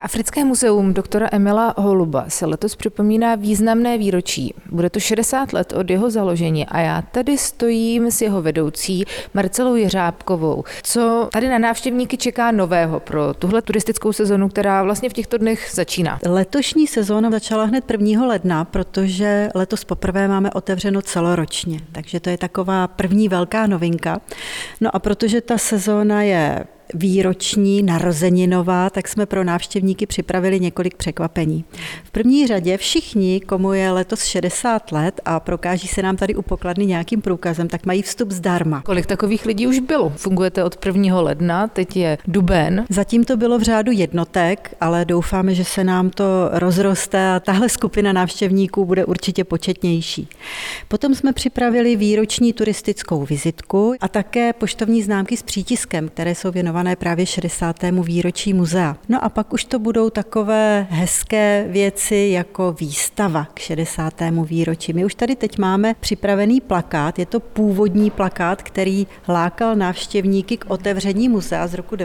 Africké muzeum doktora Emila Holuba se letos připomíná významné výročí. Bude to 60 let od jeho založení a já tady stojím s jeho vedoucí Marcelou Jeřábkovou. Co tady na návštěvníky čeká nového pro tuhle turistickou sezonu, která vlastně v těchto dnech začíná? Letošní sezóna začala hned 1. ledna, protože letos poprvé máme otevřeno celoročně, takže to je taková první velká novinka. No a protože ta sezóna je výroční, narozeninová, tak jsme pro návštěvníky připravili několik překvapení. V první řadě všichni, komu je letos 60 let a prokáží se nám tady u pokladny nějakým průkazem, tak mají vstup zdarma. Kolik takových lidí už bylo? Fungujete od 1. ledna, teď je duben. Zatím to bylo v řádu jednotek, ale doufáme, že se nám to rozroste a tahle skupina návštěvníků bude určitě početnější. Potom jsme připravili výroční turistickou vizitku a také poštovní známky s přítiskem, které jsou věnované právě 60. výročí muzea. No a pak už to budou takové hezké věci jako výstava k 60. výročí. My už tady teď máme připravený plakát, je to původní plakát, který lákal návštěvníky k otevření muzea z roku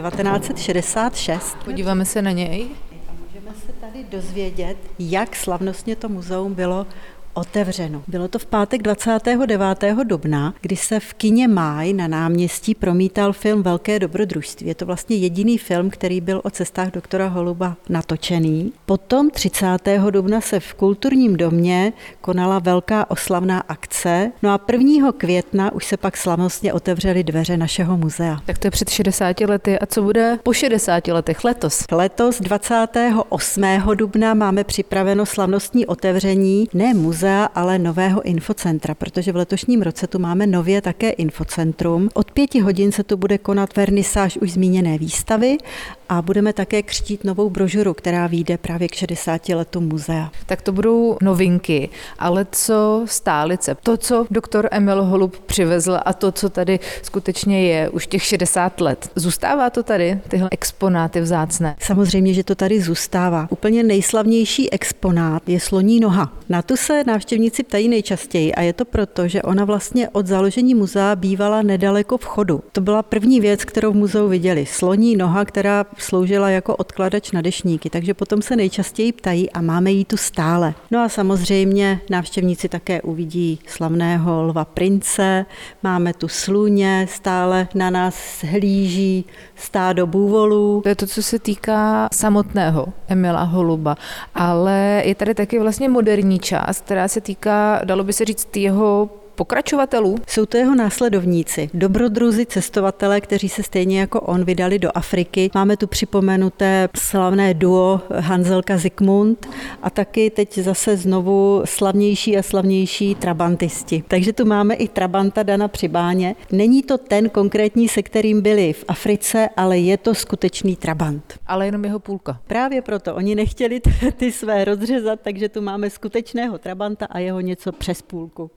1966. Podíváme se na něj. A můžeme se tady dozvědět, jak slavnostně to muzeum bylo otevřeno. Bylo to v pátek 29. dubna, kdy se v kině Máj na náměstí promítal film Velké dobrodružství. Je to vlastně jediný film, který byl o cestách doktora Holuba natočený. Potom 30. dubna se v kulturním domě konala velká oslavná akce. No a 1. května už se pak slavnostně otevřely dveře našeho muzea. Tak to je před 60 lety. A co bude po 60 letech letos? Letos 28. dubna máme připraveno slavnostní otevření ne muzea, ale nového infocentra, protože v letošním roce tu máme nově také infocentrum. Od 5 hodin se tu bude konat vernisáž už zmíněné výstavy a budeme také křtít novou brožuru, která vyjde právě k 60 letům muzea. Tak to budou novinky, ale co stálice? To, co doktor Emil Holub přivezl a to, co tady skutečně je už těch 60 let. Zůstává to tady, tyhle exponáty vzácné? Samozřejmě, že to tady zůstává. Úplně nejslavnější exponát je sloní noha. Na tu se návštěvníci ptají nejčastěji a je to proto, že ona vlastně od založení muzea bývala nedaleko vchodu. To byla první věc, kterou v muzeu viděli. Sloní noha, která sloužila jako odkladač na deštníky, takže potom se nejčastěji ptají a máme ji tu stále. No a samozřejmě návštěvníci také uvidí slavného lva prince, máme tu sluně, stále na nás hlíží stádo bůvolů. To je to, co se týká samotného Emila Holuba, ale je tady taky vlastně moderní část, která se týká, dalo by se říct, jeho pokračovatelů? Jsou to jeho následovníci, dobrodruzi, cestovatelé, kteří se stejně jako on vydali do Afriky. Máme tu připomenuté slavné duo Hanzelka Zikmund a taky teď zase znovu slavnější a slavnější trabantisti. Takže tu máme i trabanta Dana Přibáně. Není to ten konkrétní, se kterým byli v Africe, ale je to skutečný trabant. Ale jenom jeho půlka. Právě proto oni nechtěli ty své rozřezat, takže tu máme skutečného trabanta a jeho něco přes půlku.